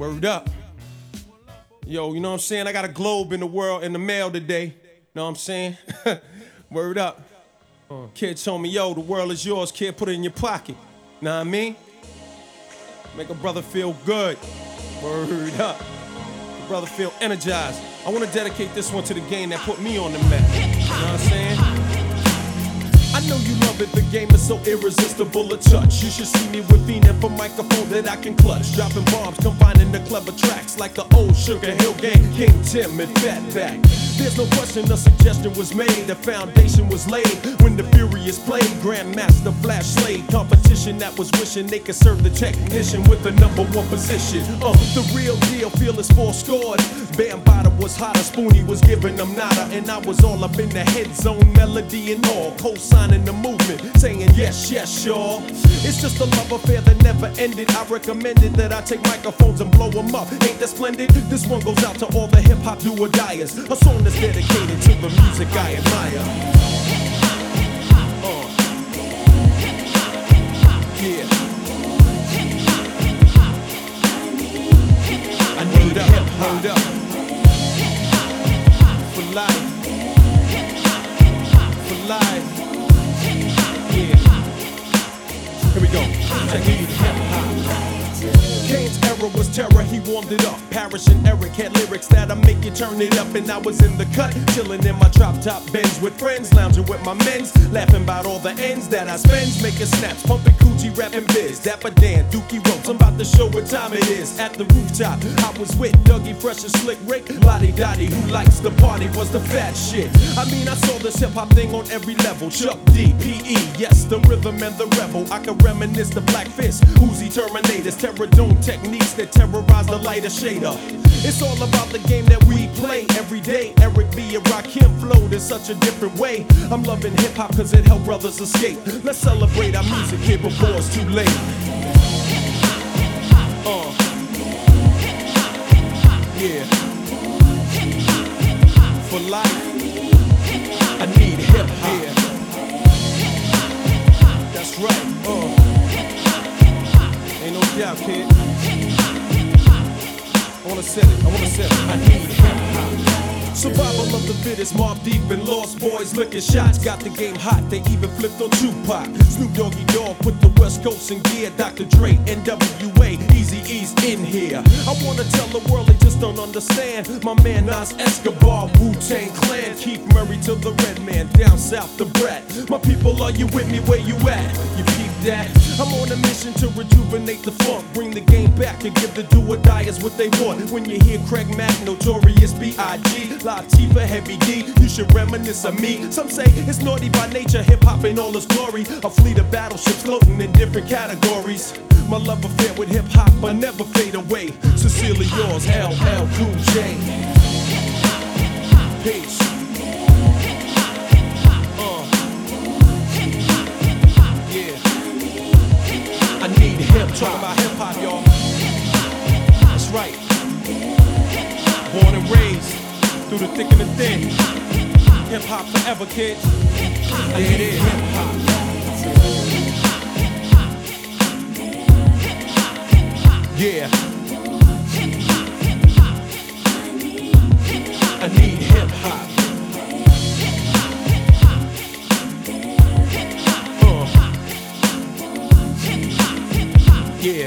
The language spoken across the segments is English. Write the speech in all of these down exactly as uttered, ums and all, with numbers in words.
Word up. Yo, you know what I'm saying? I got a globe in the world, in the mail today. Know what I'm saying? Word up. Uh, kid told me, yo, the world is yours, kid, put it in your pocket. Know what I mean? Make a brother feel good. Word up. The brother feel energized. I want to dedicate this one to the game that put me on the map. You know what I'm saying? I know you love it, the game is so irresistible a touch. You should see me with Phoenix for microphone that I can clutch. Dropping bombs, combining the clever tracks like the old Sugar Hill Gang, King Tim and Fatback. There's no question a suggestion was made, the foundation was laid when the Furious played. Grandmaster Flash Slade, competition that was wishing they could serve the technician with the number one position. Uh, the real deal, feel is four scored. Bambaataa was hotter, Spoonie was giving them nada, and I was all up in the head zone, melody and all, co-signing the movement, saying yes, yes, y'all. It's just a love affair that never ended. I recommended that I take microphones and blow them up. Ain't that splendid? This one goes out to all the hip-hop do-or-diers, a song that's dedicated to the music I admire. Uh. Yeah. I need a hip-hop up. For life. For life. Yeah. Here we go. Check it out. Kane's era was terror, he warmed it up. Parrish and Eric had lyrics that'll make you turn it up. And I was in the cut, chilling in my drop top Benz with friends, lounging with my men's, laughing about all the ends that I spends, making snaps, pumping coochie, rapping biz. Dapper Dan, Dookie Ropes, I'm about to show what time it is. At the rooftop, I was with Dougie Fresh and Slick Rick. Lottie Dottie, who likes the party, was the fat shit. I mean, I saw this hip hop thing on every level. Chuck D, P E, yes, the rhythm and the rebel. I can reminisce the Black Fist, Uzi Terminators, Terror Dome techniques that terrorize the lighter shader. It's all about the game that we play every day. Eric B and Rakim flowed in such a different way. I'm loving hip hop cause it helped brothers escape. Let's celebrate our music here before it's too late. Uh. Yeah. For life, I need hip hop. Yeah. That's right. Uh. Ain't no doubt, kid. I wanna set it, I wanna set it. I need hip-hop. Survival of the fittest, Mobb Deep and Lost Boys licking shots. Got the game hot, they even flipped on Tupac. Snoop Doggy Dogg put the West Coast in gear. Doctor Dre, N W A, Eazy-E's in here. I wanna tell the world they just don't understand. My man Nas Escobar, Wu-Tang Clan, Keith Murray to the Red Man, down south the Brat. My people, are you with me? Where you at? You peep that? I'm on a mission to rejuvenate the funk, bring the game back and give the do-or-diers what they want. When you hear Craig Mack, Notorious B I G, Latifah, Heavy D, you should reminisce of me. Some say it's naughty by nature, hip-hop in all its glory. A fleet of battleships floating in different categories. My love affair with hip-hop will never fade away. Sincerely yours, L L Cool J. Peace. Uh. Yeah. I need hip-hop. Talking about hip-hop, y'all. That's right. Born and raised through the thick and the thin. Hip-hop forever, kid. There it is. Hip-hop. Yeah. I need hip-hop. Uh. Yeah.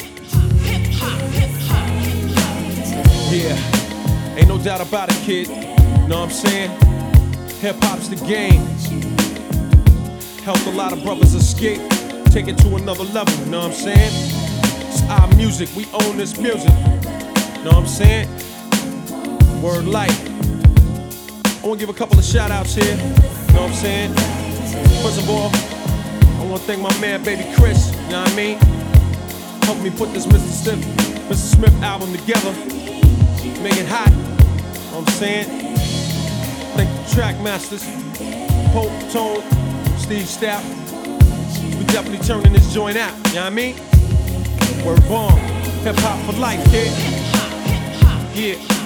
Yeah. Ain't no doubt about it, kid. Know what I'm saying? Hip-hop's the game. Helped a lot of brothers escape. Take it to another level, know what I'm saying? It's our music, we own this music. Know what I'm saying? Word light. I wanna give a couple of shout outs here. Know what I'm saying? First of all, I wanna thank my man, baby Chris, you know what I mean? Helped me put this Mister Smith, Mister Smith album together. Make it hot. Know what I'm saying? Thank the track masters, Pope, Tone, Steve Stapp. We definitely turning this joint out, you know what I mean? Word bomb, hip hop for life, kid. Yeah.